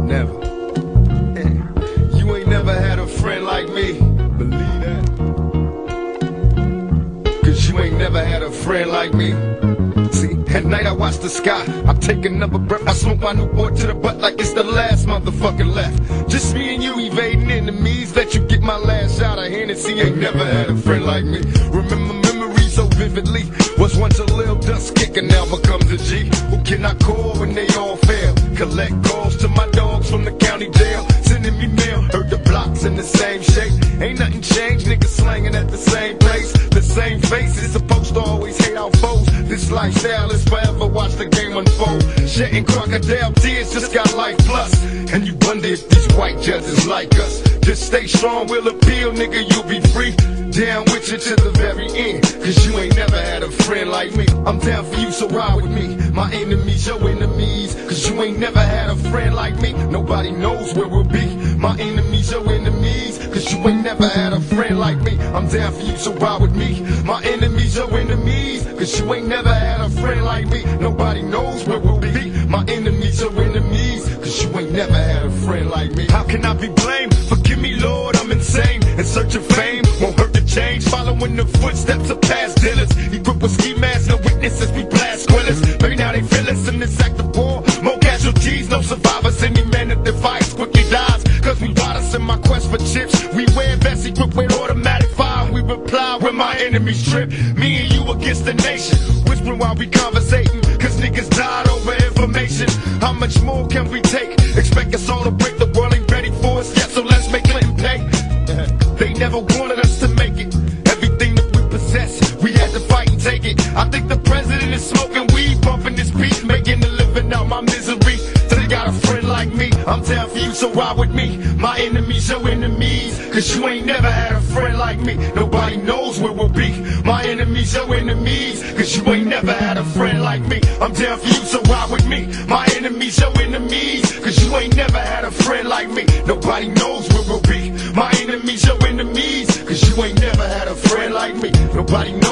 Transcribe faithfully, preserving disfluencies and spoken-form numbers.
Never. You ain't never had a friend like me. Believe that. Cause you ain't never had a friend like me. See, at night I watch the sky, I take another breath, I smoke my Newport to the butt like it's the last motherfucker left. Just me and you evading enemies, let you get my last shot of Hennessy. Ain't never had a friend like me. Remember memories so vividly. Was once a little dust kicker, now becomes a G. Who can I call when they all fail? Collect calls to my dogs from the county jail, sending me mail, heard the blocks in the same shape. Ain't nothing changed, niggas slanging at the same place. The same faces, supposed to always hate our foes. This lifestyle is forever, watch the game unfold. Shedding crocodile tears, just got life plus. And you wonder if these white judges like us. Just stay strong, we'll appeal, nigga, you'll be free. Down with you to the very end, cause you ain't never had a friend like me. I'm down for you, so ride with me. My enemies, your enemies, cause you ain't never had a friend like me. Nobody knows where we'll be. My enemies, your enemies, cause you ain't never had a friend like me. I'm down for you, so ride with me. My enemies, your enemies, cause you ain't never had a friend like me. Nobody knows where we'll be. My enemies, your enemies, cause you ain't never had a friend like me. How can I be blamed? Forgive me, Lord, I'm insane. In search of fame, won't hurt to change. Following the footsteps of past dealers. Equipped with ski masks, no witnesses, we blast squillers. Maybe now they feel us in this act of war. More casualties, no survivors. Any man that defies quickly dies. Cause we brought us in my quest for chips. We wear vests equipped with automatic fire. We reply when my enemies trip. Me and you against the nation. Whispering while we conversating. Cause niggas died over information. How much more can we take? Expect us all to break, the world ain't ready for us yet, so let's make Clinton pay. They never wanted us to make it. Everything that we possess, we had to fight and take it. I think the president is smoking weed, bumping this beat, making a living out my misery. So they got a friend like me, I'm down for you, so ride with me. My enemies, your enemies, cause you ain't never had a friend like me. Nobody knows where we'll be. My enemies, your enemies, cause you ain't never had a friend like me. I'm down for you, so ride with me. My enemies, your enemies, cause you ain't never had a friend like me. Nobody knows where we'll be. My enemies, your enemies, cause you ain't never had a friend like me. Nobody knows